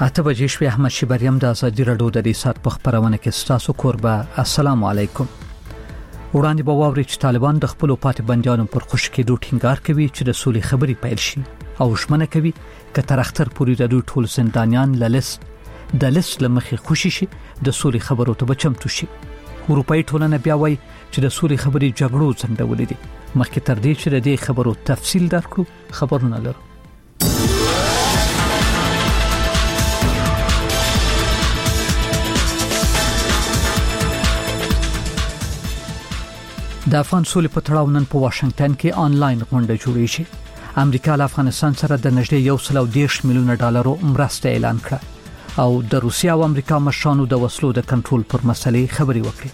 اته بجې شوې. احمد شیبریم د ازادي راډیو د ریسات په خبرونه کې ستاسو کوربه. السلام علیکم. وړاندې به واوري چې طالبان د خپل پاتې بندیانو پر خوشی کېدو ټینګار کوي چې د سولې خبرې پیل شي او ژمنه کوي چې تر اختر پورې د دوی ټول زندانیان د لیست لمخې خوشی شي د سولې خبرو ته بچمتو شي. اروپאי ټولنه بیا وایي چې د سولې خبرې جګړو څنډولې دي. مخکې تر دې چې د دې خبرو تفصیل درکړو خبرونه لرو. د افغان سولې په تړاو نن په واشنگټن کې آنلاین غونډه جوړې شي. امریکا له افغانستان سره د نږدې 110 میلیون ډالرو مرسته اعلان کړه او د روسیا او امریکا مشرانو د وسلو د کنټرول پر مسلې خبرې وکړې.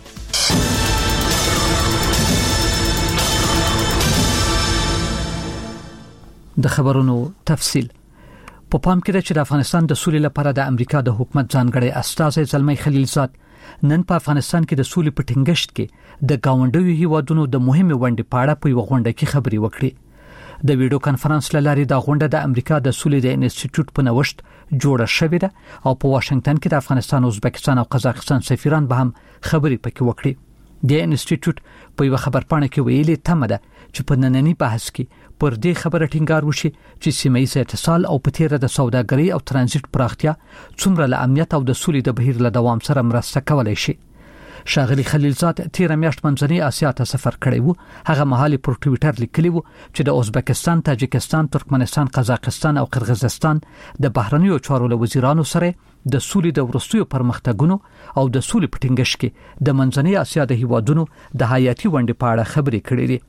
د خبرونو تفصیل په پام کې ده چې د افغانستان د سولې لپاره د امریکا د حکومت ځانګړی استازی زلمی خلیلزاد نن په افغانستان کې د سولې په ټینګښت کې د گاونډیو هیوادونو د مهمه ونډې په اړه په یو غونډه کې خبرې وکړې. د ویډیو کانفرنس لاري د غونډه د امریکا د سولې د انسټیټیوټ په نوښت جوړه شوې ده او په واشنگټن کې د افغانستان، ازبکستان او قزاقستان سفیران به هم خبرې پکې وکړي. د انسټیټیوټ په یو خبرپاڼه کې ویلي تمه ده چې په نننی بحث کې پر دې خبره ټینګار وشي چې سیمه ییز اتصال او په تیره د سوداګرۍ او ترانزیت پراختیا څومره له امنیت او د سولې د بهیر له دوام سره مرسته کولای شي. شاغلی خلیلزاد تیره میاشت منځنۍ اسیا ته سفر کړی وو. هغه مهال پر ټوئیټر لیکلی وو چې د ازبکستان، تاجکستان، ترکمنستان، قزاقستان او قرغیزستان د بهرنیو چارو له وزیرانو سره د سولې د ورستیو پرمختګونو او د سولې په ټینګښت کې د منځنۍ اسیا د هیوادونو د حیاتي ونډې په اړه خبرې کړې دي.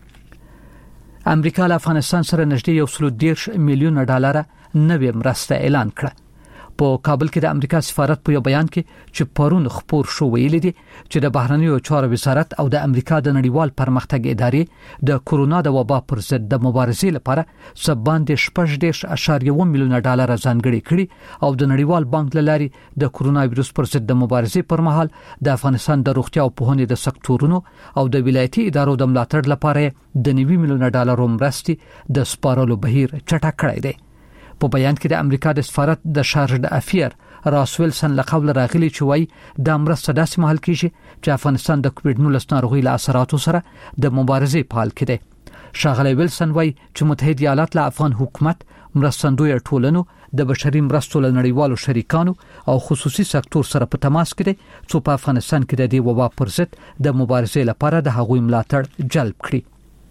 امریکا له افغانستان سره نږدې 110 میلیون ډالر نوې مرسته اعلان کړه. په کابل کې د امریکا سفارت په یو بیان کې چې پرون خبر شو ویلي دي چې د بهرنیو چارو وزارت او د امریکا د نړیوال پرمختګ ادارې د کورونا د وبا پر ضد د مبارزې لپاره سباندې 18.1 میلیون ډالر ځانګړي کړي او د نړیوال بانک لاري د کورونا وایرس پر ضد د مبارزې پر مهال د افغانستان د روغتیا او پوهنې د سکتورونو او د ولایتي ادارو د ملاتړ لپاره د 9 میلیون ډالر مرستې د سپارلو بهیر چټک کړی دی. په بیان کې د امریکا د سفارت د شارج د افیر راس ویلسن له قبل راغلي چې وایي د مرسته داسې مهال کېږي چې افغانستان د کووډ-19 ناروغي له اثراتو سره د مبارزې په حال کې دی. شاغلی ویلسن وایي چې متحده ایالات له افغان حکومت، مرستندوی ټولنو، د بشري مرستو له نړیوالو شریکانو او خصوصي سکتور سره په تماس کې دي چې په افغانستان کې د دې وبا پر ضد د مبارزې لپاره د هغوی ملاتړ جلب کړي.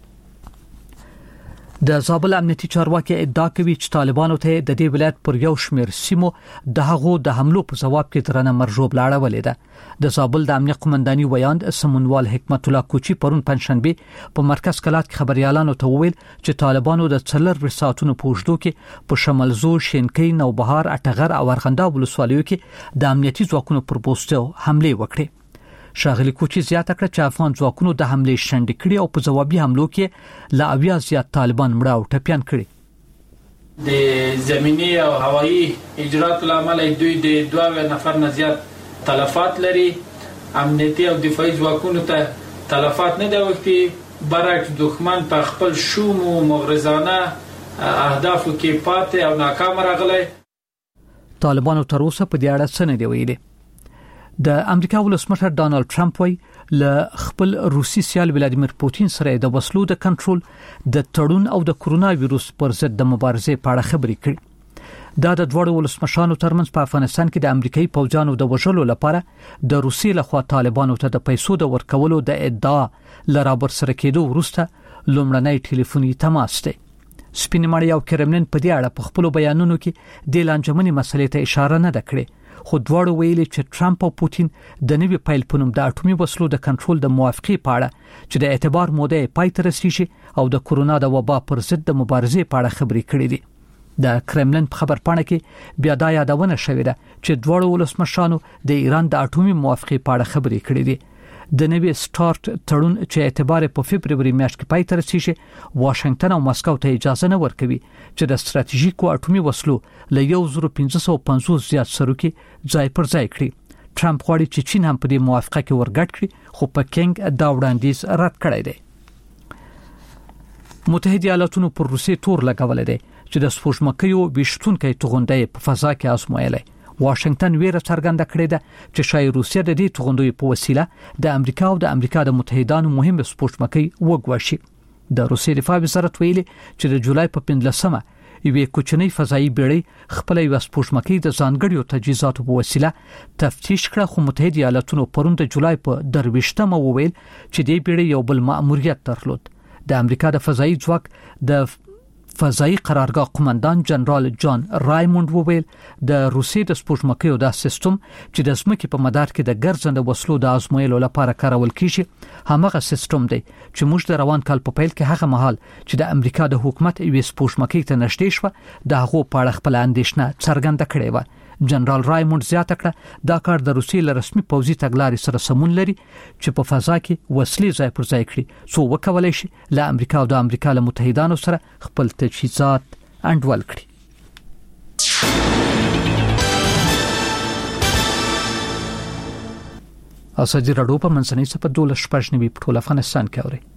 د زابل امنیتي چارواکي ادعا کوي چې طالبانو ته د دې ولایت پر یو شمېر سیمو د هغو د حملو په جواب کې درنه مرجوب لاړولې ده. د زابل د امنیت قومنداني ویاند سمونوال حکمت الله کوچی پرون پنځشنبه په مرکز کلات کې خبريالانو ته وویل چې طالبانو د 4 ساعتونو په وجدو کې په شمالزو، شینکۍ، نوبهار، اټغر او ارغنداب ولسوالیو کې د امنیتي ځواکونو پر پوسټو حمله وکړه. شاغلی کوچی زیاته کړه چې افغان ځواکونو د حمله شنډ کړي او په جوابي حملو کې لا اویا زیات طالبان مړه او ټپيان کړي. د زمینی او هوایی اجرات لامل دوی د 2 نفر نه زیات تلفات لري. امنیتي او دفاعي ځواکونو ته تلفات نه دی وکړي، برعکس دښمن په خپل شوم او مغرضانه اهدافو کې پاتې او ناکام راغلی. طالبانو تر اوسه په دې اړه څه نه دی ویلي. د امریکا ولسمشر ډانلډ ټرمپ وایي له خپل روسي سیال ولادیمیر پوتین سره د وسلو د کنټرول، د تړون او د کورونا وایرس پر ضد د مبارزې په اړه خبرې کړې. دا د دوړو ولسمشرانو ترمنځ په افغانستان کې د امریکایي پوځانو د وژلو لپاره د روسي لخوا طالبانو ته د پیسو د ورکولو د ادعا لرابر سره کېدو وروسته لومړنی ټلیفوني تماس دی. سپین مړی او کرملین په دې اړه په خپل بیانونو کې د لانجمنې مسلې ته اشاره نه کړې، خو دواړو ویلي چې ټرمپ او پوتین د نوي پایل په نوم د اټومي وسلو د کنټرول د موافقې په اړه چې د اعتبار موده پای ته رسیږي او د کورونا د وبا پر ضد د مبارزې په اړه خبرې کړې دي. د کرملین په خبرپاڼه کې بیا دا یادونه شوې ده چې دواړو ولسمشرانو د ایران د اټومي موافقې په اړه خبرې کړې دي. د نوي سٹارټ تړون چې اعتبار په فبرवरी میاشت کې پای ته رسیږي، واشنگټن او مسکو ته اجازه نه ورکوي چې د ستراتیژیکو اټومي وسلو له 1550 زیات سروکي ځای پر ځای کړي. ټرمپ غواړي چې چین هم په دې موافقه کې ورګډ کړي، خو پکینګ دا وړاندیز رد کړی دی. متحده ایالاتونو پر روسیې تور لګولې دی چې د سپوږمکیو ویشتونکو توغندۍ په فضا کې آزمویلې. واشنگټن ویره څرګنده کړې ده چې شاید روسیه د دې توغندۍ په وسیله د امریکا او د امریکا د متحدانو مهمه سپوږمکۍ وګواشي. د روسیې دفاع وزارت ویلي چې د جولای په 15مه یوه کوچنی فضایی بیړۍ خپل یو سپوږمکۍ د ځانګړیو تجهیزاتو په وسیله تفتیش کړه، خو متحده ایالاتونو پرون د جولای په 23مه وویل چې دې بیړۍ یو بل مأموریت درلود. د امریکا د فضایی ځواک د فضایی قرارګاه قومندان جنرال جان رایموند وویل د روسیې د سپوږمکیو د سیستم چې د ځمکې په مدار کې د ګرځنده وسلو د آزمویلو لپاره کارول کیږي همغه سیستم دی چې موږ د روان کال په پیل کې هغه مهال چې د امریکا د حکومت یوه سپوږمکۍ ته نشټې شو د هغه په اړه خپل اندېښنه څرګنده کړې و. جنرال رایموند زیاته کړه دا کار د روسیې له رسمي پوځي تګلارې سره سمون لري چې په فضا کې وسلې ځای پر ځای کړي څو وکولای شي له امریکا او د امریکا له متحدانو سره خپل تجهیزات انډول کړي. اساسي راډیو په منځنۍ سپه 12 په ټول افغانستان کې اوري.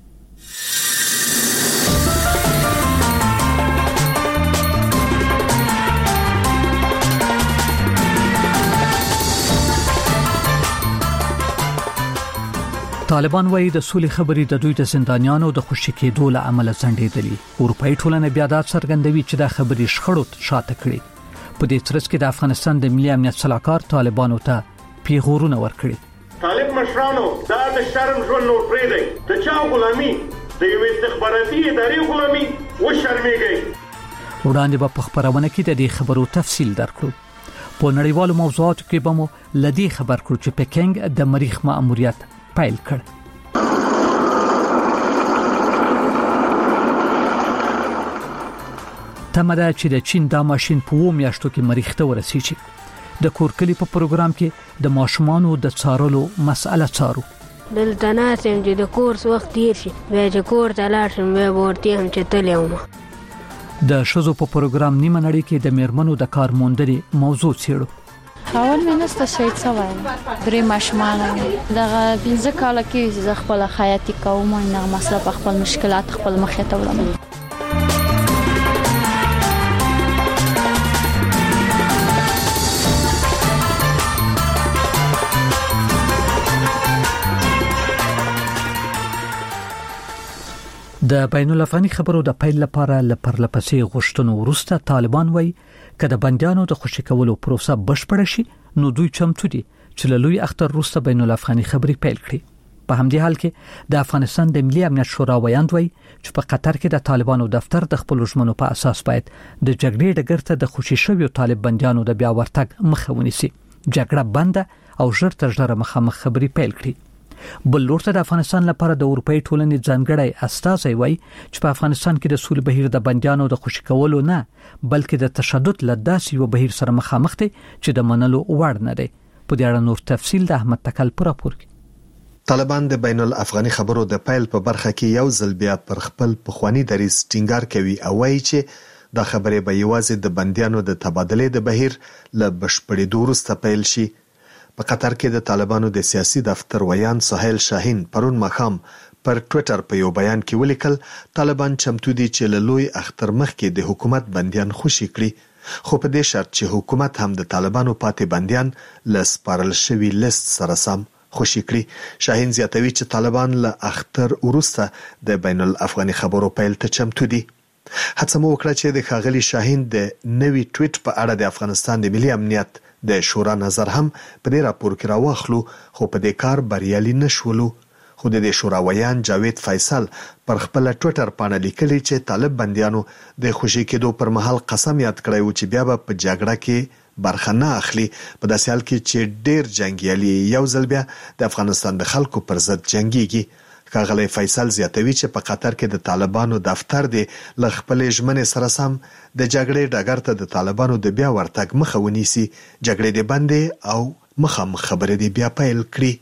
طالبان وايي د سولې خبرې د دوی د زندانیانو د خوشي کېدو له امله ځنډېدلې. اروپאי ټولنه بیا دا څرګندوي چې دا خبرې شخړو شاته کړي. په دې ترڅ کې د افغانستان د ملي امنیت صلاحکار طالبانو ته پیغورونه ورکړي. طالب مشرانو دا د شرم ژوند نور پرې دی، د چا غلامي د یو استخباراتي ادارې غلامي و شرمېږي. وړاندې په خبرونه کې د دې خبرو تفصیل درکړو. په نړیوالو موضوعاتو کې به مو لدی خبر کړو چې پکینګ د مریخ مأموریت پیل کړ. تمدا چې د چین دا ماشين په 2 میاشتو کې مریخ ته ورسیږي. د کورکلی په پروګرام کې د ماشومانو د څارلو مسأله څارو. دلته ناسم چې د کورس وخت تیر شي بیا چې کور ته لاړ شم بیا ورته هم چې تلم. د شوزو په پروګرام نیمه نړۍ کې د میرمنو د کار موندنې موضوع څېړو. اول مینسته شهید سوای درې ماشومان دغه 15 کال کې ز خپل حیاتي کوم نه مسله په خپل مشکلات خپل مخې ته وړم. د بین الافغاني خبرو د پیل لپاره لپرلپسې غوښتنو وروسته طالبان وایي کله بندیانو د خوشي کولو پروسه بشپړ شي نو دوی چمتو دي چې لوی اختر وروسته بین الافغاني خبري پیل کړي. په همدې حال کې د افغانستان د ملي امنیت شورا ویاند وایي چې په قطر کې د طالبانو دفتر د خپل ژمنو په اساس باید د جګړې ډګر ته د خوشي شویو طالب بندیانو د بیا ورتګ مخه ونیسي، جګړه بنده او ژر تر ژره مخامخ خبري پیل کړي. بل لورته د افغانستان لپاره د اروپאי ټولنې ځانګړی استازی وایي چې په افغانستان کې د سولې بهیر د بندیانو د خوشي کولو نه بلکې د تشدد لداسي یو بهیر سره مخامخ دي چې د منلو وړ نه دی. په دې اړه نور تفصیل د احمد تکل پر راپور کې. طالبان د بین الافغاني خبرو د پیل په برخه کې یو ځل بیا پر خپل پخوانی دریځ ټینګار کوي او وایي چې دا خبره به یوازې د بندیانو د تبادلې د بهیر له بشپړېدو وروسته پیل شي. په قطر کې د طالبانو د سیاسي دفتر ویان سهیل شاهین پرون مخام پر ټوئیټر په یو بیان کې ولیکل طالبان چمتو دي چې له لوی اختر مخکې د حکومت بندیان خوشي کړي، خو په دې شرط چې حکومت هم د طالبانو پاتې بندیان له سپارل شوی لیست سره سم خوشي کړي. شاهین زیاتوي چې طالبان له اختر وروسته د بین الافغاني خبرو پیل ته چمتو دي. هڅه مو وکړه چې د ښاغلي شاهین د نوي ټویټ په اړه د افغانستان د ملي امنیت د شورا نظر هم په دې راپور کې راوخلو، خو په دې کار بریالي نشولو. خو د شورا ویان جاوید فیصل پر خپل ټوئیټر باندې لیکلي چې طالب بندیانو د خوشي کېدو پر مهال قسم یاد کړی و چې بیا به په جګړه کې برخه نه اخلي، په داسې حال کې چې ډېر جنگیالي یو ځل بیا د افغانستان د خلکو پر ضد جنگيږي. ښاغلی فیصل زیاتوي چې په قطر کې د طالبانو دفتر دی له خپلې ژمنې سره سم د جګړې ډګر ته د طالبانو د بیا ورتګ مخه ونیسي، جګړې دې بندې او مخامخ خبرې دې بیا پیل کړي.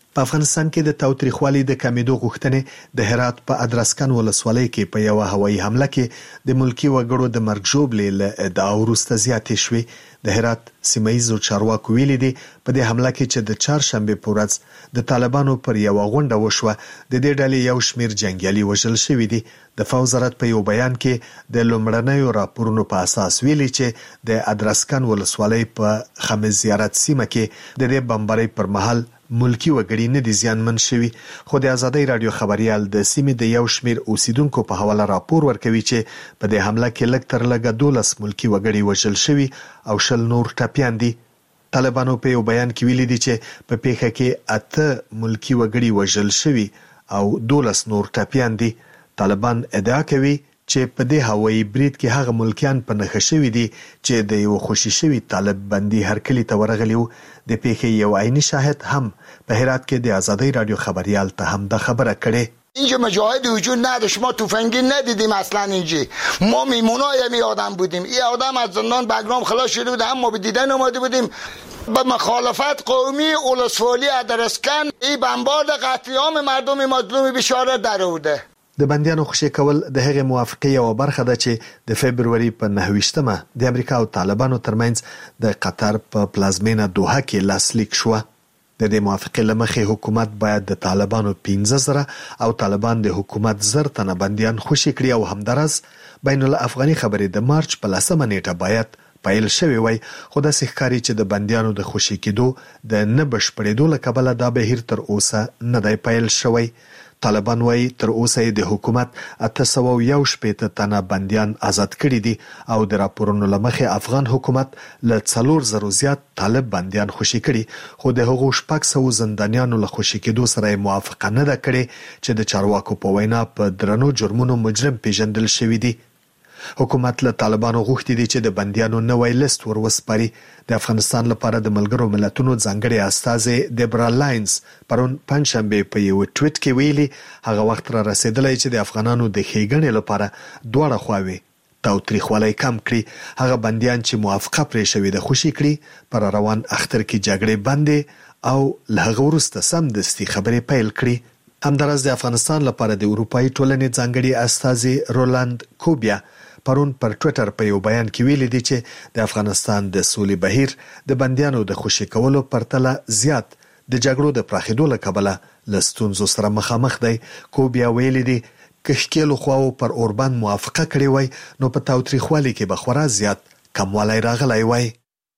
په افغانستان کې د تاوتریخوالي د کمیدو غوښتنې د هرات په ادرسکن ولسوالۍ کې په یو هوایي حمله کې د ملکی وګړو د مرګ ژوبلې له ادعا وروسته زیاتې شوې. د هرات سیمایي چارواکو ویلي دي په دې حمله کې چې د چهارشنبه په ورځ د طالبانو پر یو غونډه وشوه د دې ډلې یو شمیر جنگیالي وژل شوی دي. د دفاع وزارت په یو بیان کې د لومړنیو راپورونو په اساس ویلي چې د ادرسکن ولسوالۍ په خمس زیارت سیمه کې د دې بمبارۍ پر مهال ملکی وګړي نه دي زیانمن شوي، خو د آزادۍ رادیو خبريال د سیمې د یو شمیر اوسیدونکو په حواله راپور ورکوي چې په دې حمله کې لږ تر لږه 12 ملکی وګړي وژل شوي او 10 نور ټپيان دي. طالبانو په یو بیان کې ویلي دي چې په پیښه کې 8 ملکی وګړي وژل شوي او 12 نور ټپيان دي. طالبان ادعا کوي چې په دې هوایي برید کې هغه ملکیان په نښه شوي دي چې د یو خوشي شوي طالب بندي هرکلی ته ورغلی وو. د پیښې یو عیني شاهد هم په هرات کې د آزادۍ رادیو خبريال ته هم د خبره کړې. اینجا مجاهد وجود نداشت، ما تفنگی ندیدیم اصلا. اینجا ما میمونای می آدم بودیم، این آدم از زندان بگرام خلاص شده بود، هم ما به دیدن اومده بودیم. به مخالفت قومی ولسوالی ادرسکن این بمبارد قتل عام مردم مظلوم بشارت درآورده. د بندیانو خوشی کول د هغې موافقه یو برخه ده چې د فبرवरी په 9مه د امریکا او طالبانو ترمنځ د قطر په پلازمینه دوحه کې لاسلیک شو. د دې موافقه لمخې حکومت باید د طالبانو 15,000 او طالبان د حکومت 1000 تنه بندیان خوشی کړي او همدارس بین الافغاني خبرې د مارچ په 10مه نیټه باید پایل شوی وای. خو د ښکاری چې د بندیانو د خوشی کېدو د نه بشپړېدو له کبله دا بهیر تر اوسه نه دی پایل شوی. طالبان وای تر اوسه د حکومت 801 تنه بندیان آزاد کړي دي او د راپورونو لمخې افغان حکومت له 4,000 زیات طالب بندیان خوشي کړي، خو د هغو 600 زندانیانو له خوشي کېدو سره موافقه نه ده کړې چې د چارواکو په وینا په درنو جرمونو مجرم پیژندل شوی دي. حکومت له طالبانو غوښتي دي چې د بندیانو نوی لیست وروسپاري. د افغانستان لپاره د ملګرو ملتونو ځانګړي استازي دیبرا لاینز پرون پنځشنبه په یو ټویټ کې ویلي هغه وخت را رسیدلی چې د افغانانو د ښېګڼې لپاره دواړه خواوې تاوتریخوالی کم کړي. هغه بندیان چې موافقه پرې شوې ده خوشي کړي، پر روان اختر کې جګړې بندې او له هغه وروسته سمدستي خبرې پیل کړي. همدارس د افغانستان لپاره د اروپایي ټولنې ځانګړي استازي رولاند کوبیا پرون پر ټویټر په یو بیان کې ویلي دي چې د افغانستان د سولې بهیر د بندیانو د خوشي کولو پرتله زیات د جګړو د پراخېدو له کبله له ستونزو سره مخامخ دی. کوبیا ویلي دي که ښکېلو خواو پر اوربند موافقه کړې وای نو په تاوتریخوالي کې به خورا زیات کموالی راغلی وای.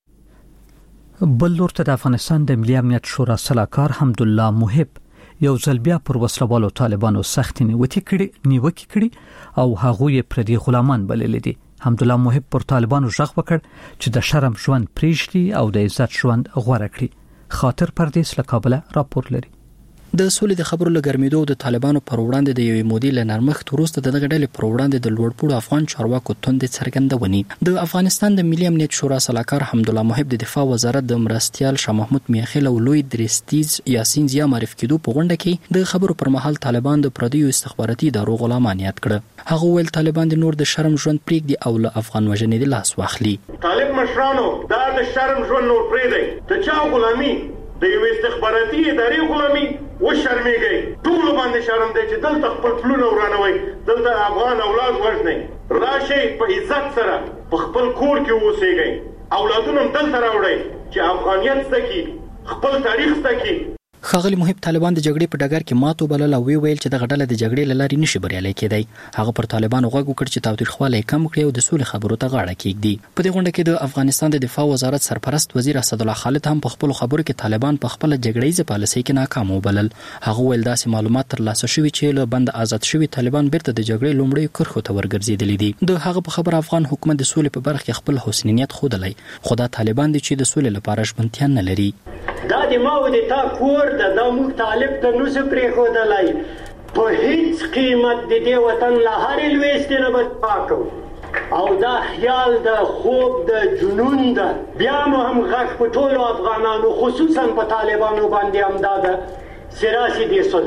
بل لور ته د افغانستان د ملي امنیت شورا سلاکار حمدالله محب یو ځل بیا پر وسلوالو طالبانو سخت نیوکې کړي او هغوی پردي غلامان بللي دي. حمدالله محب پر طالبانو ژغ وکړ چې د شرم ژوند پریږدي او د عزت ژوند غوره کړي. خاطر پردیس له کابل راپور لري. د سولې د خبرو لګرمیدو د طالبانو پر وړاندې د یوې مودې له نرمښت وروسته د دغه ډلې پر وړاندې د لوړپوړو افغان چارواکو توندې څرګندونې. د افغانستان د ملي امنیت شورا سلاکار حمدالله محب د دفاع وزارت د مرستیال شاه محمود میاخیل او لوی درستیز یاسین زیا معرفي کېدو په غونډه کې د خبرو پر مهال طالبان د پردیو استخباراتي ادارو غلامان یاد کړه. هغه ویل طالبان د نور د شرم ژوند پرېږدي او له افغان وژنې د لاس واخلي. طالب مشرانو دا د شرم ژوند نور پرېږدئ، د چا غلامي د یو استخباراتي ادارې غلامي وشرمېږئ. ټول باندې شرم دی چې دلته خپل پلونه ورانوئ، دلته افغان اولاد وژنئ. راشئ په عزت سره په خپل کور کې اوسېږئ، اولادونه هم دلته راوړئ چې افغانیت زده کړي، خپل تاریخ زده کړي. ښاغلي محب طالبان د جګړې په ډګر کې ماتو بلل او ویل چې دغه ډله د جګړې له لارې نشي بریالۍ کېدی. هغه پر طالبانو غوږ وکړ چې تاوتریخوالی کم کړي او د سولې خبرو ته غاړه کېږدي. په دې غونډه کې د افغانستان د دفاع وزارت سرپرست وزیر اسدالله خالد هم په خپلو خبرو کې طالبان په خپله جګړیزه پالیسۍ کې ناکام وبلل. هغه ویل داسې معلومات ترلاسه شوي چې له بند آزاد شوي طالبان بیرته د جګړې لومړیو کرښو ته ورګرځېدلي دي. د هغه په خبره افغان حکومت د سولې په برخه کې خپل حسنیت ښودلی، خو دا طالبان دي چې د سولې لپاره ژمنتیا نه لري. دا د ما او د تا کور ده، دا موږ طالب ته نوسو پرېښودلی. په هیڅ قیمت د دې وطن له هرې لویستې نه به دفاع کوو او دا خیال د خوب د جنون ده. بیا مو هم غږ په ټولو افغانانو خصوصا په طالبانو باندې همدا ده چې راسي دې صلح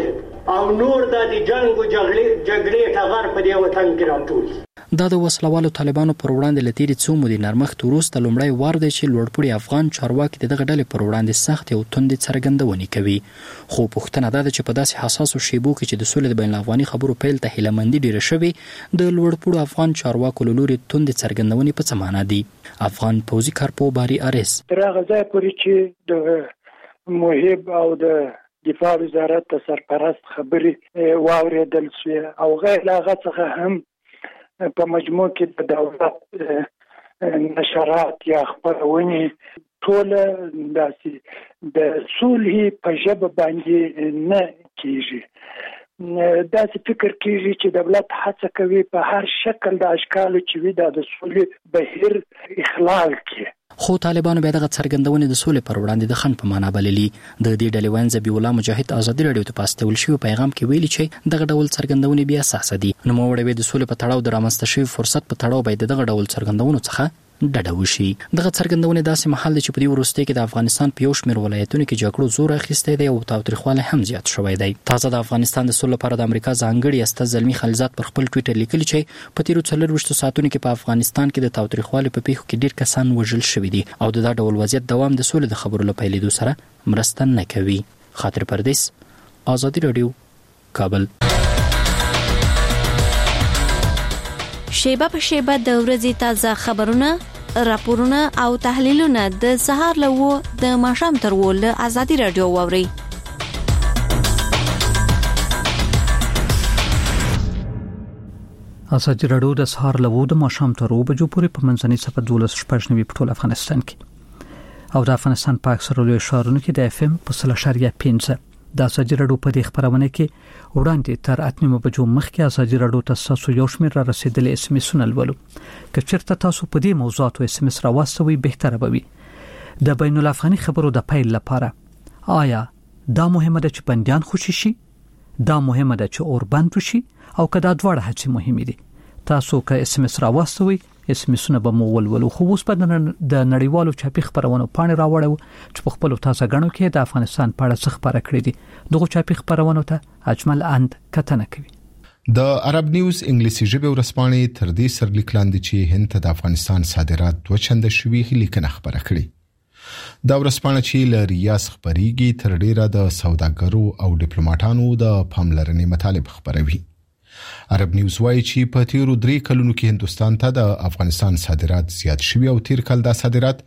او نور د جنگ او جګړې ټغر په دې وطن کې راټول. دا د وسلوالو طالبانو پر وړاندې لتیری څو مودې نرمښت وروسته لومړی وار دی چې لوړپوړي افغان چارواکي دغه ډلې پر وړاندې سخت او توندې څرګندونې کوي. خو پوښتنه ده چې په داسې حساسو شیبو کې چې د سولې د بین الافغاني خبرو پیل ته هیلهمندي ډیره شوې، د لوړپوړو افغان چارواکو له لوري توندې څرګندونې په څه معنا دي؟ افغان پوځي کارپو باري ارس تر هغه ځای پورې چې د محب او د دفاع وزارت سرپرست خبرې واورېدل شوې او غیر له هغه څخه هم په مجموع کې د دولت نشرات یا خبرونه ټول داسې د صلح په ژبه باندې نه کیږي. داسې فکر کیږي چې دولت هڅه کوي په هر شکل د اشکالو چې وي د صلح بهیر اخلال کړي. خو طالبانو بیا دغه څرګندونې د سولې پر وړاندې د خنډ په معنا بللي. د دې ډلې وین ذبیح الله مجاهد ازادي راډیو ته په استول شوی پیغام کې ویلي چې دغه ډول څرګندونې بیا اساس دي. نو موړې د سولې په تړاو د رامنځته شوی فرصت په تړاو باید دغه ډول څرګندونو څخه ډډه وشي. دغه څرګندونې داسې محل چې په دې وروستي کې د افغانستان په یو شمېر ولایتونو کې جګړو زور اخیستی دی او تاوتریخوالی هم زیات شوی دی. تازه د افغانستان د سولې لپاره د امریکا ځانګړي استازی زلمي خلیلزاد پر خپل ټویټر لیکلي چې په تیرو 24 ساعتونو کې په افغانستان کې د تاوتریخوالي په پیښو کې ډیر کسان وژل شوي دي او د دا ډول وضعیت دوام د سولې د خبرو له پیلېدو سره مرسته نه کوي. خاطر پردیس، آزادي راډیو، کابل. شیبه په شیبه د ورځې تازه خبرونه، راپورونه او تحلیلونه د سهار له و د ماښام تر و له آزادي راډیو واوري. آزادي راډیو د سهار له و د ماښام تر و بجو پورې په منځنۍ صفحه 12.9 په ټول افغانستان کې او د افغانستان په اکثره لوی ښارونو کې د اف ام په 0.5 د آزادي راډیو په دې خبرونه کې وړاندې تر 8 بجو مخکې آزادي راډیو تاسو یو شمېر را رسیدلې اس ام اسونه لولو. که چېرته تاسو په دې موضوعاتو اس ام اس راوستوي بهتره به وي. د بین الافغاني خبرو د پیل لپاره آیا دا مهمه ده چې بنديان خوشي شي؟ دا مهمه ده چې اور بند شي؟ او کدا دواړه هڅې مهمه دي؟ تاسو که اس ام اس راوستوي اس ام اسونه به مو ولولو. خو اوس په د نړیوالو چاپی خبرونو پاڼې راوړو چې په خپل تازه غنو کې د افغانستان په اړه څه خبره کړې دي. دغه چاپی خبرونو ته اجمل اند کتنه کوي. د عرب نیوز انګلیسي ژبه ورسپانې تر دې سرلیک لاندې چې هند ته د افغانستان صادرات دوچنده شوي لیکنه خبره کړې. دا ورسپانې چې ل ریاض خبريږي تر ډیره د سوداګرو او ډیپلوماټانو د پاملرنې مطالب خبروي. عرب نیوز وايي چې په تیرو 3 کلونو کې هندستان ته د افغانستان صادرات زیات شوي او تیر کال دا صادرات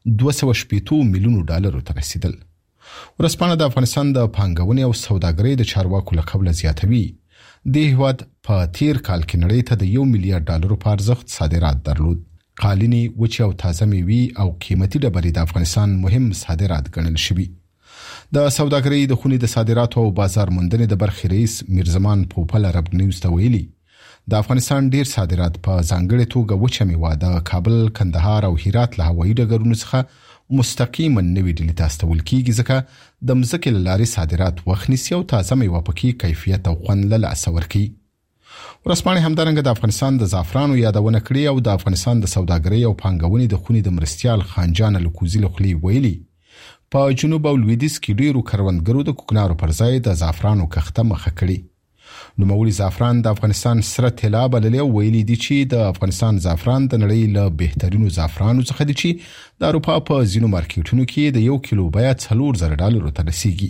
280 میلیون ډالر ته رسیدل. ورسپانې د افغانستان د پانګونې او سوداګرۍ د چارواکو له قبل زیاتوي. د هیواد په تیر کال کې نړۍ ته د 1 میلیارډ ډالر په ارزښت صادرات درلود. قالینی، وچه او تازه میوې او قیمتي ډبرې د افغانستان مهم صادرات ګڼل شوي. د سوداګرۍ د خونې د صادراتو او بازار موندنې د برخې رئیس میرزمان پوپل عرب نیوز ته ویلي د افغانستان ډیر صادرات په ځانګړې توګه وچه میوه د کابل، کندهار او هرات له هوایي ډګرونو څخه مستقیما نوې ډیلې ته استول کیږي ځکه د مځکې له لارې صادرات وخت نیسي او تازه میوه پکې کیفیت او خوند له لاسه ورکوي. ورسپانې همدارنګه د افغانستان د زعفرانو یادونه کړې او د افغانستان د سوداګرۍ او پانګونې د خونې د مرستیال خانجان لکوزي له خولې ویلي په جنوب او لویدیځ کې ډیرو کروندګرو د کوکنارو پر ځای د زعفرانو کښته مخه کړې. نوموړي زعفران د افغانستان سره طلا بللي او ویلي دي چې د افغانستان زعفران د نړۍ له بهترینو زعفرانو څخه دي چې د اروپا په ځینو مارکیټونو کې د 1 کیلو بیه $4000 ته رسیږي.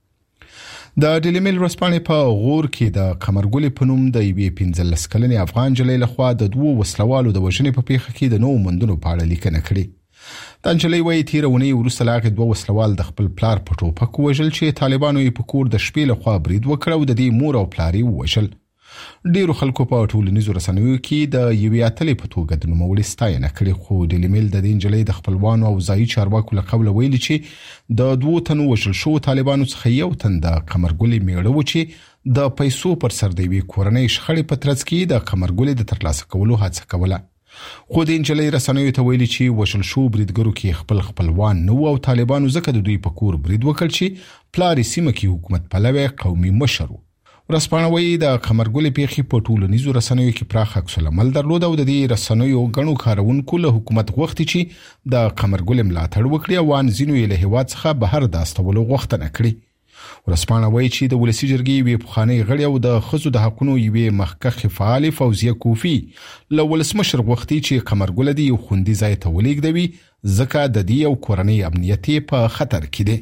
د ډیلی میل ورځپاڼې په غور کې د قمرګل په نوم د یوې 15 کلنې افغان جلۍ لخوا د 2 وسلوالو د وژنې په پیښه کې د 9 مندونو په اړه لیکنه کړې. د انجلۍ وایي تیرونی وروسته لاغې 2 وسلوال د خپل پلار په ټوپک وژل چې طالبانو یې په کور د شپې لخوا برید وکړ او د دې مور او پلار یې وژل. ډیرو خلکو په ټولنیزو رسنیو کې د یوې اتلې په توګه د نوموړي ستاینه کړې. خو ډیلی میل د دې انجلۍ د خپلوانو او ځایي چارواکو له قبله ویلي چې د 2 تنو وژل شوو طالبانو څخه یو تن د قمرګلې میړه و چې د پیسو پر سر د یوې کورنۍ شخړې په ترڅ کې د قمرګلې د ترلاسه کولو هڅه کوله. خو د انجلۍ رسنیو ته ویلي چې وژل شو بریدګرو کې خپلوان نه او طالبانو ځکه د دوی په کور برید وکړ چې پلار سیمه کې حکومت پلوي قومي مشر و. ورسپانې وایي د قمرګلې پیښې په ټولنیزو رسنیو کې پراخ عکس العمل درلود او د دې رسنیو غنو کارونکو له حکومت غوښتي چې د قمرګلې ملاتړ وکړي او ځینو یې له هیواد څخه بهر داستولو غوښتنه کړې. ورسپانه وایي چې د ولسی جرګې وی پخاني غړي او د خزو د حقونو یوې مخکخ فعال فوزیه کوفی له ولسمشر غوښتي چې قمرګل دی یو خوندي ځای ته ولېږدوي ځکه د دې او کورنۍ امنیت په خطر کې دی.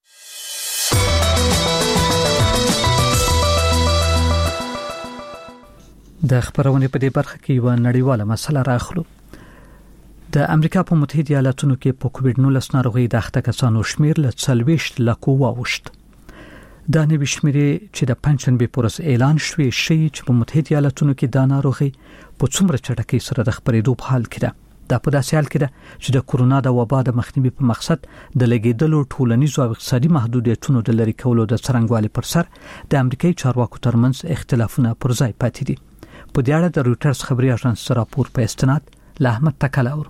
د خبرونه په دې برخه کې یو نړیواله مسله راخلو. د امریکا په متحده ایالاتونو کې په کووډ-19 ناروغي د اخته کسانو شمیر له 40 لکو واوښت. دا نوې شمیرې چې د پنځشنبه پر ورځ اعلان شوې شي چې په متحده ایالاتونو کې د ناروغي په څومره چټکۍ سره د خپرېدو په حال کې ده. دا په داسې حال کې ده چې د کورونا د وبا د مخنیوي په مقصد د لګیدلو ټولنیزو او اقتصادي محدودیتونو د لری کولو د څرنګوالي پر سر د امریکایي چارواکو ترمنځ اختلافونه پر ځای پاتې دي. په دې اړه د رويټرز خبري اژانس راپور په استناد له احمد تکلاور.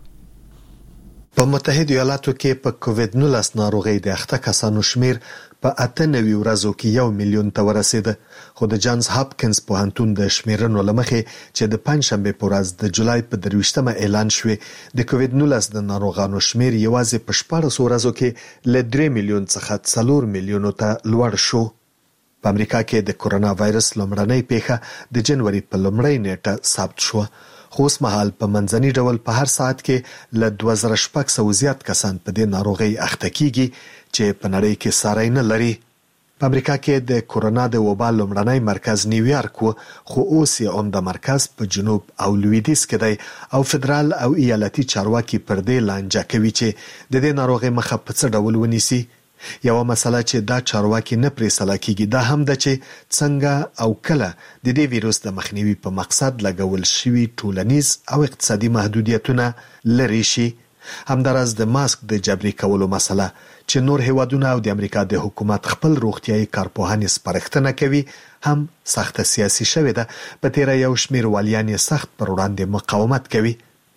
په متحده ایالاتو کې په کووډ-19 ناروغي د اخته کسانو شمیر په 98 ورځو کې 1 میلیون ته ورسید. خو د جانز هاپکینز پوهنتون د شمیرنو لمخې چې د پنځشنبه په ورځ د جولای په 23مه اعلان شوې د کووډ-19 د ناروغانو شمیر یوازې په 14 ورځو کې له 3 میلیون څخه 4 میلیونو ته لوړ شو. په امریکا کې د کورونا وایرس لومړنۍ پیښه د جنوري په لومړۍ نیټه ثبت شو. خو اوس مهال په منځني ډول په هر ساعت کې له 2600 زیات کسان په دې ناروغي اخته کیږي چې په نړۍ کې ساری نه لري. په امریکا کې د کورونا د وبا لومړنی مرکز نیویارک و، خو اوس یې عمده مرکز په جنوب او لویدیځ کې دی او فدرال او ایالتي چارواکي پر دې لانجه کوي چې د دې ناروغي مخه په څه ډول ونیسي. یو مسله چې دا چارواکي نه پرې سلا کیږي دا هم ده چې څنګه او کله د دې ویروس د مخنیوي په مقصد لګول شوی ټولنیز او اقتصادي محدودیتونه لري شي. همدارس د ماسک د جبري کولو مسله چې نور هیوادونه او د امریکا د حکومت خپل روغتيایي کارپوهانې سپارښتنه کوي هم سخت سیاسي شوې ده. په تیر یو شمیر والیان سخت پر وړاندې مقاومت کوي.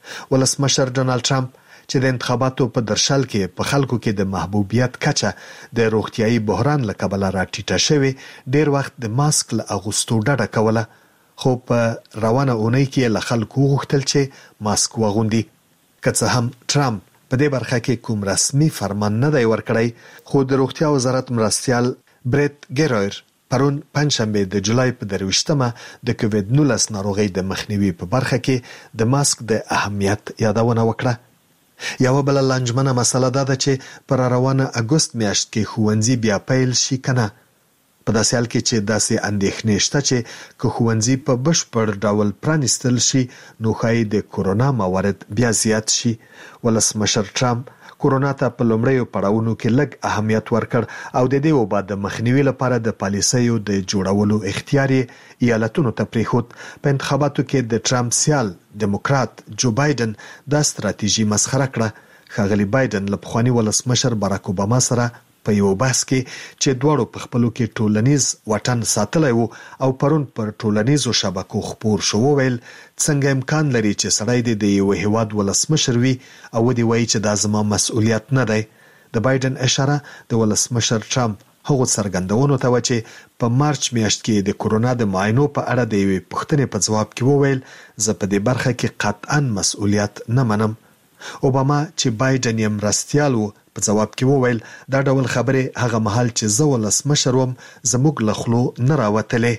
ولسمشر ډونالد ټرمپ چې د انتخاباتو په درشل کې په خلکو کې د محبوبیت کچه د روغتيایي بحران له کبله راټیټه شوې ډیر وخت د ماسک له اغوستو ډډه کوله. خو په روانه اونۍ کې له خلکو غوښتل چې ماسک واغوندي. که څه هم ټرمپ په دې برخه کې کوم رسمي فرمان نه دی ورکړی، خو د روغتیا وزارت مرستیال بریت ګیرویر پرون پنځشنبه د جولای په 23مه د کووډ-19 ناروغي د مخنیوي په برخه کې د ماسک د اهمیت یادونه وکړه. یو بل لنجمنه مسله ده چې پر روانه اگست میاشت کې ښوونځي بیا پیل شي کنه. په داسې حال کې چې داسې اندېښنې شته چې که ښوونځي په بشپړ ډول پرانیستل شي نو ښایي د کورونا موارد بیا زیات شي. ولسمشر ټرمپ کورونا ته په لومړیو پړاوونو کې لږ اهمیت ورکړ او د دې وبا د مخنیوي لپاره د پالیسیو د جوړولو اختیار ایالتونو ته پریښود. په انتخاباتو کې د ټرمپ سیال ډیموکرات جو بایدن دا ستراتیژي مسخره کړه. ښاغلی بایدن له پخواني ولسمشر باراک اوباما سره په یو بحث کې چې دواړو په خپلو کې ټولنیز وطن ساتلی وو او پرون پر ټولنیزو شبکو خپور شو ویل څنګه امکان لري چې سړی د یو هیواد ولسمشر وي او دی وایي چې دا زما مسؤلیت نه دی. د بایدن اشاره د ولسمشر ټرمپ هغه څرګندونو ته و چې په مارچ میاشت کې د کورونا د معاینو په اړه د یوې پوښتنې په ځواب کې وویل زه په دې برخه کې قطعاً مسؤلیت نه منم. اوباما چې بایدن یې مرستیال و په جواب کې وویل دا ډول خبره هغه مهال چې زه ولسمشر وم زموږ له خلو نه راوتلې.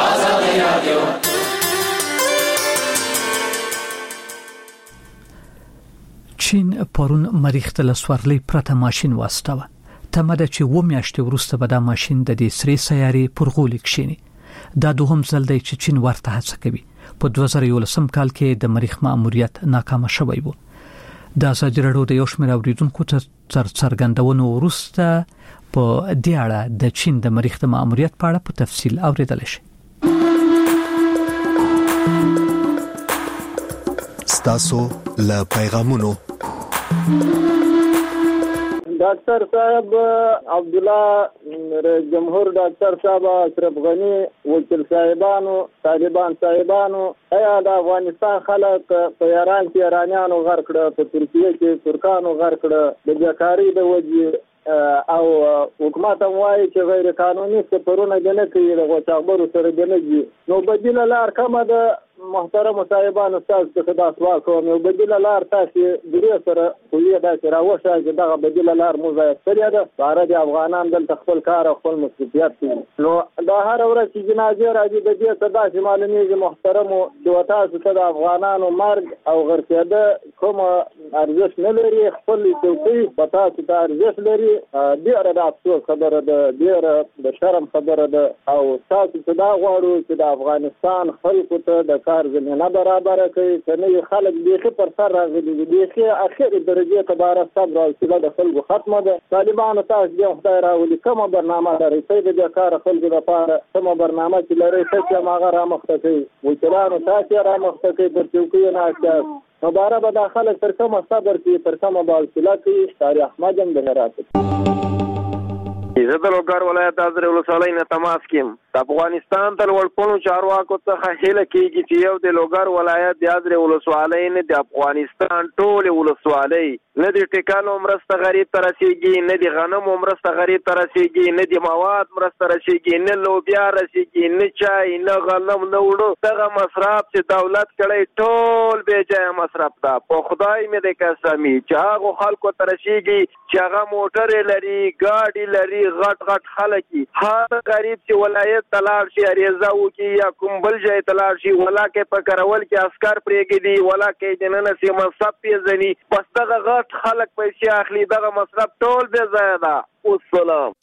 چین پرون مریخ ته لسورلي پرته ماشين واستوه. تمه ده چې و میاشتې وروسته به دا ماشين د دې سری سیارې پر غولي کښینی. دا دوهم ځل دی چې چین ورته هڅه کوي. په 2011 کال کې د مریخ مأموریت ناکام شوی و. د ازادي راډیو د یو شمېر اوریدونکو ته څرګندونو وروسته په دې اړه د چین د مریخ د مأموریت په اړه په تفصیل اوریدل شي. ستاسو له پیغامونو ډاکټر صاحب عبد الله رئیس جمهور ډاکټر صاحب اشرف غنی وکیل صاحبانو طالبان صاحبانو ایا د افغانستان خلک په ایران کې ایرانیانو غرق کړه، په ترکیه کې ترکانو غرق کړه، د بیکاری د وجې او حکومت هم وایي چې غیر قانوني سفرونه نه کوي، د غوښتنو سره نه دي. نو بدیله لار کومه ده محترم صاحبانو تاسو ته دا سوال کوم یو بدیل لار تاسو د سره کوی دا چې راوښه چې دا بدیل لار مو ځای کړی دا بار د افغانان د خپل کار او خپل مسؤلیت نو دا هر ورځ چې جنازه راځي د دې صدا چې معلومیږي محترم چې تاسو ته د افغانانو مرګ او غرقېده کوم ارزښت نه لري خپل څوکۍ په تاسو ته ارزښت لري ډېره د افسوس خبره ده ډېره د شرم خبره ده او تاسو ته دا غواړو چې د افغانستان خلکو ته د کار زمینه برابر کړي چې خلک بیخي پر سر راغلي دي بیخي اخر درجه تبارک صبر او سله د خلکو ختمه ده طالبانو تاسو د خدای راولي کومه برنامه لري چې د کار خلکو لپاره کومه برنامه چې لري چې ماغه را مخته کوي وکړانو تاسو را مخته کوي پر چوکۍ نه اساس مبارک به خلک تر کومه صبر کوي تر کومه بالسله کوي تاریخ احمد هم د هرات زه د لوګر ولایت ازره ولسوالۍ نه تماس کوم د افغانستان تر ورپونو چارواکو څخه هیله کیږي چې یو د لوګر ولایت د ازره ولسوالۍ نه د افغانستان ټول ولسوالۍ نه د ټیکانو مرسته غریب ته رسیږي نه د غنمو مرسته غریب ته رسیږي نه د مواد مرسته رسیږي نه لوبیا رسیږي نه چای نه غنم نه وړو دغه مصرف چې دولت کړی ټول بې ځایه مصرف ده په خدای مې د قسمي چې هغه خلکو ته رسیږي چې هغه موټر لري ګاډي لري غټ خلک هر غریب چې ولایت تلار شي اریزا وکي یا کوم بل ځای تلار شي ولاکه په کرول کې عسكر پرېږي دي ولاکه جننه سي مصرف پیځني بس دغه غټ خلک پیسې اخلي دغه مصرف ټول به زیاده والسلام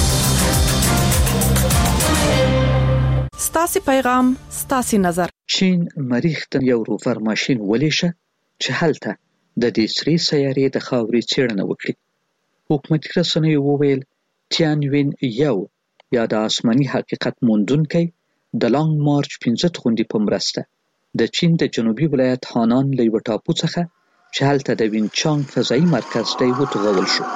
ستاسي پیغام ستاسي نظر چین مریخ ته یو روور ماشين ولېشه چې هلته د دې سری سیارې د خاورې څېړنه وکړي حکومتي رسنیو وویل تیانوین یو یا د آسماني حقیقت موندونکی د لانګ مارچ 15 غونډې په مرسته د چین د جنوبي ولایت هانان له یوه ټاپو څخه چې هلته د وینچانګ فضایي مرکز دی وتوغول شو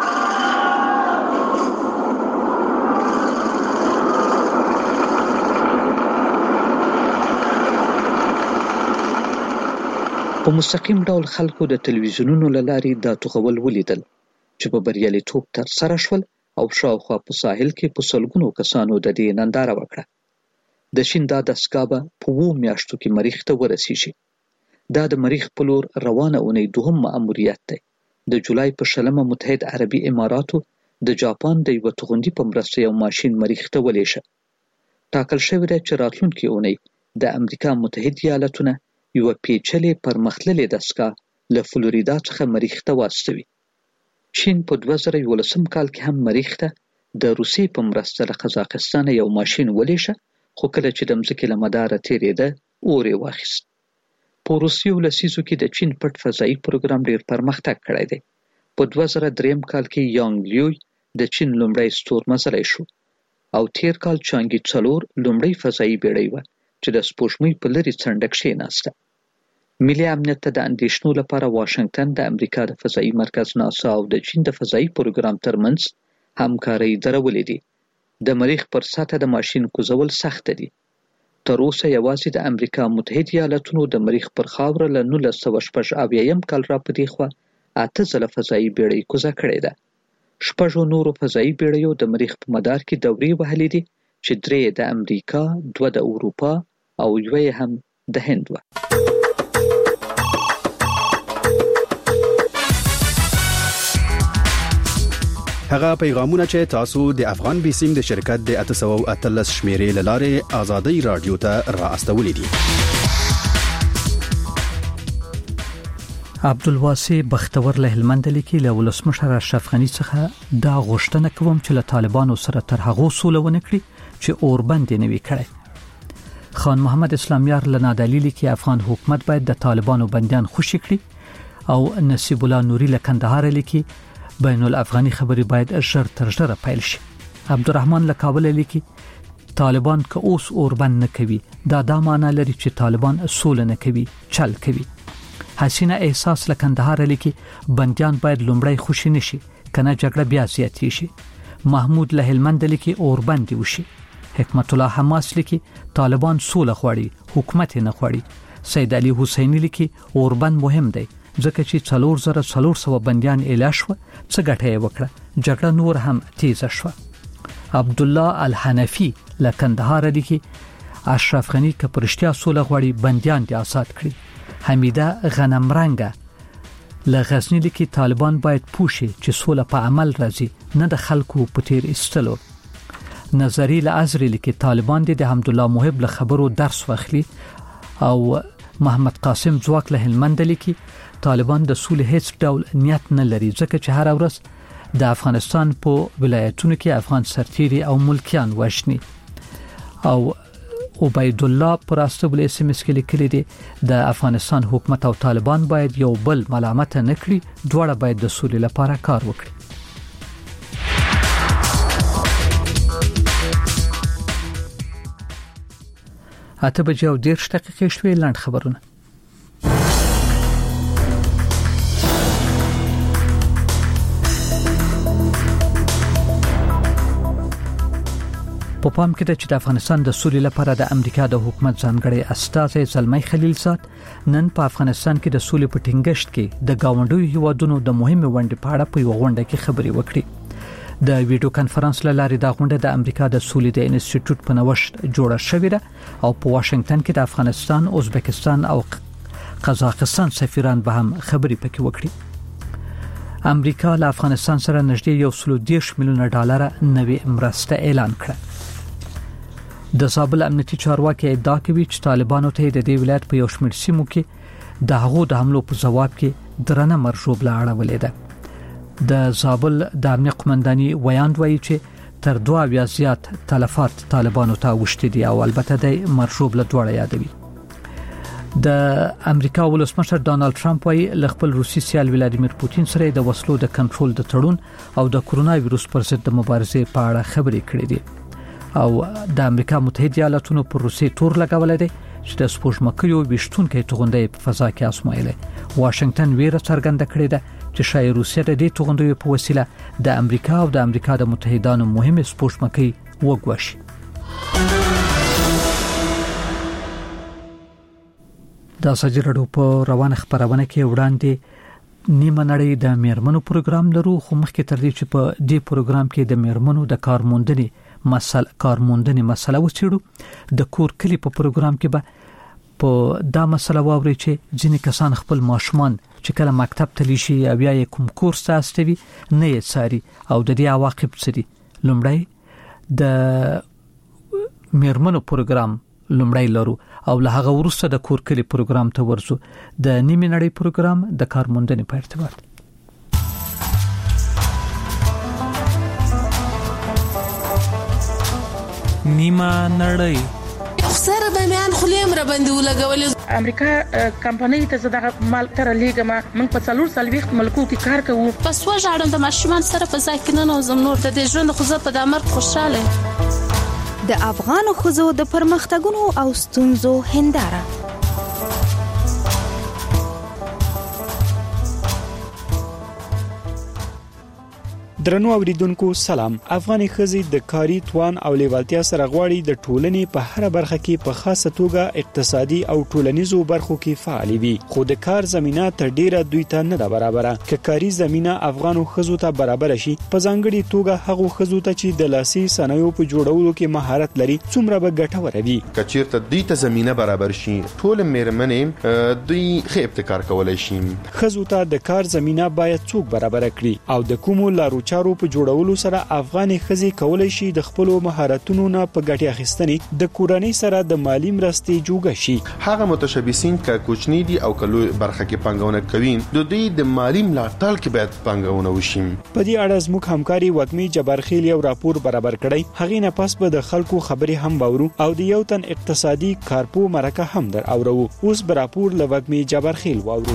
په مستقیم ډول خلکو د تلویزیونونو له لارې دا توغول ولیدل چې په بریالیتوب ترسره شول او شاوخوا په ساحل کې په سلګونو کسانو د دې ننداره وکړه د چین دا دستګاه به په 2 میاشتو کې مریخ ته ورسیږي دا د مریخ په لور روانه اونۍ دوهم مأموریت دی د جولای په 20 متحد عربي اماراتو د جاپان د یوه توغندي په مرسته یو ماشین مریخ ته ولېږه ټاکل شوې ده چې راتلونکې اونۍ د امریکا متحد ایالتونه یوه پیچلې پرمختللې دستګاه له فلوریدا څخه مریخ ته واستوي چین په 2011 کال کې هم مریخ ته د روسیې په مرسته له قزاقستان یو ماشین ولېږه خو کله چې د مځکې له مداره تېرېده اور یې واخیست په روسیې لسیزو کې د چین پټ فضایي پروګرام ډېر پرمختګ کړی دی په 2003 کال کې یانګ لیوی د چین لومړی ستورمزلی شو او تیر کال چانګي 4 لومړی فضایي بیړۍ وه چې د سپوږمۍ په لرې څنډه کښېناسته ملي امنیت ته د اندېښنو لپاره واشنګټن د امریکا د فضایي مرکز ناسا او د چین د فضایي پروګرام ترمنځ همکارۍ درولې دي د مریخ پر سطح د ماشین کوزول سخت دي تر اوسه یوازې د امریکا متحد ایالتونو د مریخ پر خاوره له 1980 کال را پدې خوا 8 ځله فضایي بیړۍ کوزه کړې ده 6 نورو فضایي بیړیو د مریخ په مدار کې دورې وهلې دي چې 3 د امریکا 2 د اروپا او 1 هم د هند و هغه پیغامونه چې تاسو د افغان بیسیم د شرکت د 813 شمیرې لاره آزادۍ رادیو ته را استولې دي عبدالواسع بختور له هلمند لیکي له ولسمشر اشرف غنی څخه دا غوښتنه کوم چې له طالبانو سره تر هغه سوله ونه کړي چې اوربند نه وي کړی خان محمد اسلامیار له نادعلي لیکي افغان حکومت باید د طالبانو بندیان خوشي کړي او نصیب الله نوري له کندهار لیکي بین الافغاني خبري باید ژر تر ژره پیل شي عبدالرحمن له کابل لیکي طالبان که اوس اوربند نه کوي دا معنی لري چې طالبان سوله نه کوي چل کوي حسینه احساس له کندهار لیکي بندیان باید لومړی خوشي نشي کنه جګړه بیا زیاتې شي محمود له هلمند لیکي اوربند وشي حکمت الله حماس لیکي طالبان سوله غواړي حکومت نه غواړي سید علي حسینی لیکي اوربند مهم دی ځکه چې 4400 بندیان اعلان شو څه ګټه یې وکړه جګړه نور هم تیزه شو عبد الله الحنفي له کندهار لیکي اشرف غنی که پرشتیا سوله غوړي بنديان دي آزاد کړي. حمیده غنمرنګه له غزنی لیکي طالبان باید پوښي چې سوله په عمل راځي نه د خلکو په تیر استلو. نظری له ازری لیکي طالبان دي د حمد الله محب له خبرو درس واخلي. او محمد قاسم ځواک له هلمند لیکي طالبان د سولې هیڅ ډول نیت نه لري ځکه چې هر ورځ د افغانستان په ولایتونو کې افغان سرتیري او ملکیان وښني. او عبید الله پراستبل اس ام اس کې لیکلي دي د افغانستان حکومت او طالبان باید یو بل ملامت نه کړي، دواړه باید د سولې لپاره کار وکړي. اته بجې او 10 دقیقې شوې. لاند خبرونه. په پام کې ده چې د افغانستان د سولې لپاره د امریکا د حکومت ځانګړي استازی زلمی خلیلزاد نن په افغانستان کې د سولې په ټینګښت کې د گاونډیو هیوادونو د مهمه ونډې په اړه په یو غونډه کې خبرې وکړې. د ویډیو کانفرنس لارې دا غونډه د امریکا د سولې د انسټیټیوټ په نوښت جوړه شوې ده او په واشنگټن کې د افغانستان، ازبکستان او قزاقستان سفیران به هم خبرې پکې وکړي. امریکا له افغانستان سره نږدې 110 میلیون ډالر نوې مرسته اعلان کړه. د زابل امنیتي چارواکي ادعا کوي چې طالبانو ته د دې ولایت په یو شمېر سیمو کې د هغو د حملو په جواب کې درنه مرشوبله اړولې ده. د زابل د امنیت قومنداني ویاند وایي چې تر 2 زیات تلفات طالبانو ته وشتي دي او البته د مرشوبله دوړه یادوي. د امریکا ولسمشر ډانلډ ټرمپ وايي ل خپل روسي سیال ولادیمیر پوتین سره د وسلو د کنټرول د تړون او د کورونا وایروس پر ضد د مبارزې په اړه خبرې کړې دي. او د امریکا متحده ایالاتونو پر روسي تور لګولې دي چې د سپوږمکیو وشتونکو توغندې په فضا کې اسماعیله. واشنگټن ویره څرګنده کړې ده چې شاید روسیا د دې توغندې په وسیله د امریکا او د امریکا د متحدانو مهمه سپوږمکۍ وګوښي. دا سجرړو په روانه خبرونه کې وړاندې نیمه نړۍ د میرمنو پروګرام لرو، خو مخکې تر دې چې په دې پروګرام کې د میرمنو د کارموندنې مسله وڅېړو. د کور کلی په پروګرام کې به په دا مسله واوري چې ځینې کسان خپل ماشومان چې کله مکتب ته لشي او یا کوم کورس ته استوي نه یې ساري او د دې عواقب څه دي. لومړی د میرمنو پروګرام لومړی لرو او له هغه وروسته د کور کلی پروګرام ته ورسو. د نیمه نړۍ پروګرام د کارموندنې په ارتباط. نیمه نړۍ سره د میان خلیم را باندې ولګول. امریکا کمپنۍ ته زده مال تر لیګما موږ په 4 ملکو کې کار کوو. پس وژاړم د ماشومان سره په ځای کې نه زم نور د ژوند خو زه په دمر خوشاله. د افغانو خزو د پرمختګونو او ستونزو هنداره. درنو اوریدونکو سلام. افغاني خزي د کاری توان او لیوالتیا سره غواړي د ټولنې په هر برخه کې په خاصه توګه اقتصادي او ټولنیزو برخو کې فعال وي، خو د کار زمينه تر ډیره دوی ته نه ده برابره. ک کاری زمينه افغانو خزو ته برابر شي، په ځانګړي توګه هغه خزو ته چې د لاسي صنایعو په جوړولو کې مهارت لري څومره به ګټور وي. کچیرته دوی ته زمينه برابر شي، ټول میرمنې دوی ښه ابتکار کولای شي. خزو ته د کار زمينه باید څوک برابر کړي او د کومو لارو چارو په جوړولو سره افغاني خزي کولای شي د خپل مهارتونو نه په ګټه اخیستنې د کورنۍ سره د مالی مرستې جوړ شي. هغه متشبثین ک کوچنی دي او کلو برخه کې پنګونه کوي، د دوی د مالی ملاتړ کې باید پنګونه وشي. په دې اړه زموږ همکاري وګمي جبارخیل یو راپور برابر کړی. هغه نه پس به د خلکو خبري هم باورو او د یو تن اقتصادي کارپو مرکه هم در اورو. اوس به راپور لوګمي جبارخیل واورو.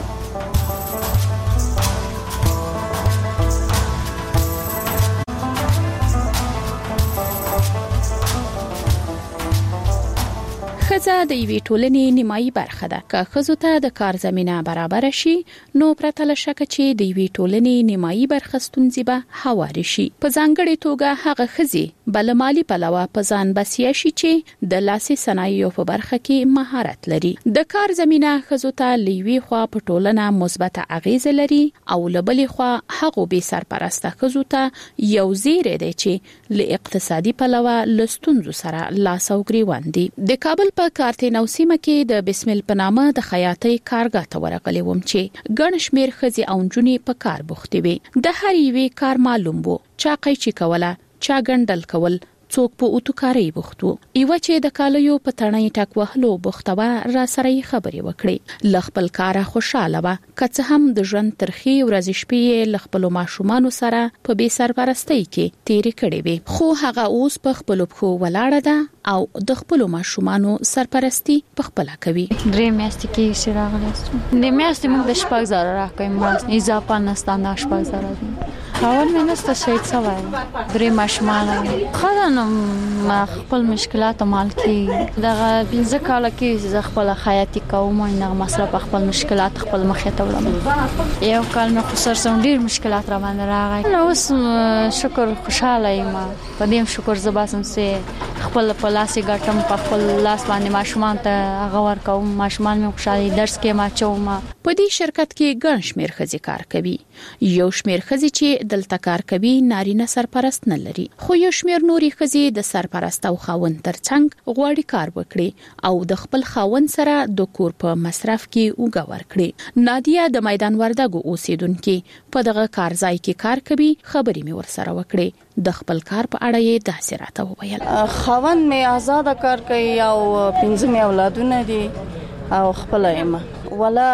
ښځه د یوې ټولنې نیمایي برخه ده. که ښځو ته د کار زمينه برابر شي نو پرته له شکه چې د یوې ټولنې نیمایي برخه ستونزې به هواري شي. په ځانګړي توګه هغه ښځې بل مالی پلوه په ځان بسیا شي چې د لاسي صنایعو په برخه کې مهارت لري. د کار زمينه ښځو ته لوي خوا په ټولنه مثبت اغیز لري او لبلې خوا هغه به سرپرسته ښځو ته یو زیری دی چې له اقتصادي پلوه لستونزو سره لاس او ګریوان دي. د کابل په کارتینو سیمه کې د بسمل په نامه د خیاطۍ کارګاه ته ورغلې وم چې ګڼ شمېر ښځې او نجونې په کار بوختې وي. د هر یوې کار معلوم وو، چا قیچي کوله، چا ګنډل کول، څوک په اوتوکاري بوختو. ایو چې د کالیو په تڼۍ ټک وهلو بوختوه را سره خبرې وکړي. لخپل کار خوشاله و، که هم د ژوند ترخی ورځ شپې لخپل ماشومان سره په بي سرپرستی کې تیرې کړې وي. خو هغه اوس په خپل بخو ولاړه ده او د خپل ماشومان سرپرستی په خپل کوي. درې میاشتې کې شراغلست. د میاشتې موږ د شپږ زره راکوي، ما اضافه نسته نه شپږ زره دي. خاون مې نسته شهید سوای. درې ماشومان خدانو خپل مشکلات مال کې دغه 15 کال کې ز خپل حیاتي کوم نه مسله په خپل مشکلات خپل مخ ته وړم. یو کال مې خسر سم ډیر مشکلات را باندې راغی. نو اوس شکر خوشاله یم. په دې شکر زباسم سه خپل پلاسي ګټم، په خپل لاس باندې ماشومان ته غور کوم. ماشومان مې خوشاله درس کې ما چوم. په دې شرکت کې ګڼ شمېر ښځې کار کوي. یو شمېر ښځې چې دلته کار کوي نارینه سرپرست نه لري، خو یو شمېر نوري ښځې د سرپرست او خاوند ترڅنګ غواړي کار وکړي او د خپل خاوند سره د کور په مصرف کې اوګه ورکړي. نادیه د میدان وردګو اوسیدونکو په دغه کار ځای کې کار کوي. خبرې مې ورسره وکړې. د خپل کار په اړه یې داسې راته وویل. خاوند مې آزاد کار کوي او 15 اولادونه دي او خپل یم. ولا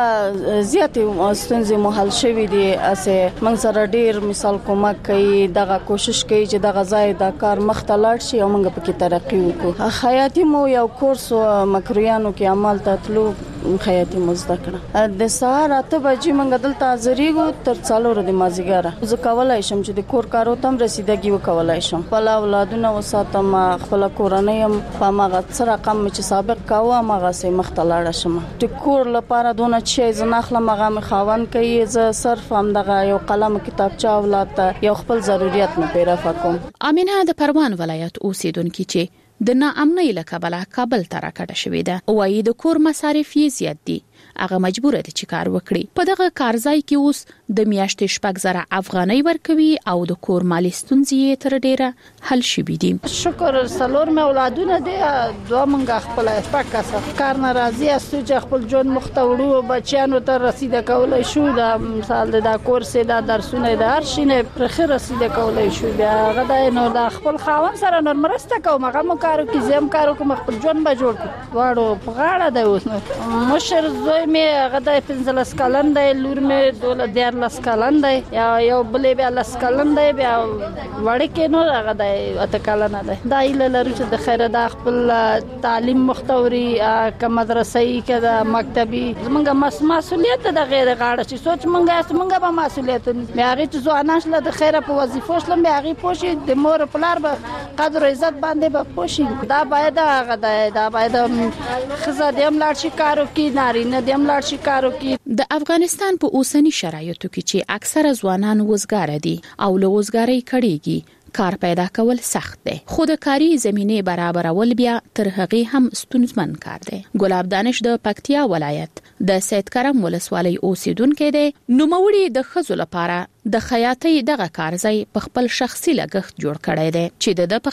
زیاتې ستونزې مو حل شوې دي. اسه من سره ډیر مثال کومک کوي، دغه کوشش کوي چې دغه ځای د کار مخته لاړ شي او موږ پکې ترقی وکړو. خیاطي مو یو کورس مکرویانو کې عمل ته تلو، خیاطي مو زده کړه. د سهار 8 بجې موږ دلته حاضرېږو تر 4 د مازیګر. زه کولای شم چې د کور کارو تم رسیدګي وکولای شم. خپل اولادونه وساتم، خپل کورنۍ هم په ماغه سره رقم چې سابق کاوه ماغه سه مخته لاړ شم. د کور لپاره دونه چې زه نخلم هغه خاوند کوي. زه صرف هم دغه یو قلم کتابچه اولاد ته یو خپل ضرورت نه پیرا فکم. امینه د پروان ولایت اوسیدونکو چې د ناامنۍ له کبله کابل ته راکړه شوې ده. وایي د کور مصارف یې زیات دي، هغه مجبور دي چې کار وکړي. په دغه کارځای کې اوس د میاشتې 6,000 افغانۍ ورکوي او د کور مالی ستونزې تر ډیره حل شوې دي. شکر سلور مې اولادونه دي، دوه مونږ خپل پاکه کار ناراضي استو چې خپل جون مختوړو بچیانو ته رسیدګي کولای شو. د مثال د کورس د درسونه د هر شي نه پرخه رسیدګي کولای شو. بیا غدا نو د خپل خاون سره نور مرسته کوم، هغه مو کارو کې زم کارو کوم، خپل جون به جوړ کړو. واړو په غاړه دی اوس مشر زوی مې غدا 15 کلن دی، لور مې دوله 14 کلن دی، یو بلې بیا 10 کلن دی، بیا وړ کې نو غدا 8 کلن دی. دا ایله لري چې د خیره د خپل تعلیم مختوري ک مدرسې کې د مکتبي زمونږ مسؤلیت د غیر غاړه چې سوچ مونږه به مسؤلیت مې هغه چې ځوانان شله د خیره په وظیفو شله مې هغه پوښي د مور پلار به قدر عزت باندې به پوښي. دا باید غدا دا باید خزه دیم لاړ شي کارو کې، نارینه دیم لاړ شي کارو کې. د افغانستان په اوسنی شرایطو کې چې اکثره ځوانان وزګار دي او له وزګاری کړيږي، کار پیدا کول سخت دی. خو د کاری زمینه برابرول بیا تر هغه هم ستونزمن کار دی. ګلاب دانش د پکتیا ولایت د سید کرم ولسوالۍ اوسیدونکو دی. نوموړي د خزو لپاره د خیاطۍ دغه کارځای په خپل شخصي لګښت جوړ کړی دی چې د